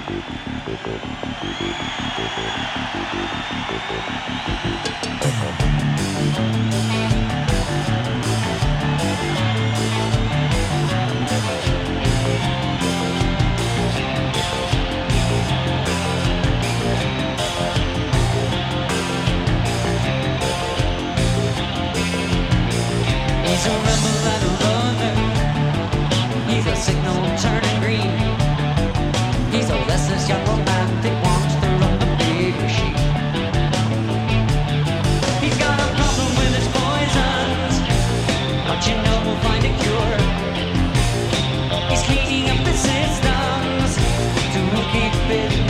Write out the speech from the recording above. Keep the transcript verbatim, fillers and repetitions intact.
He's a rebel and a runner. He's a signal turning green. He's a restless young romantic, wants to run the bigger sheep. He's got a problem with his poisons, but you know we'll find a cure. He's cleaning up the systems to keep it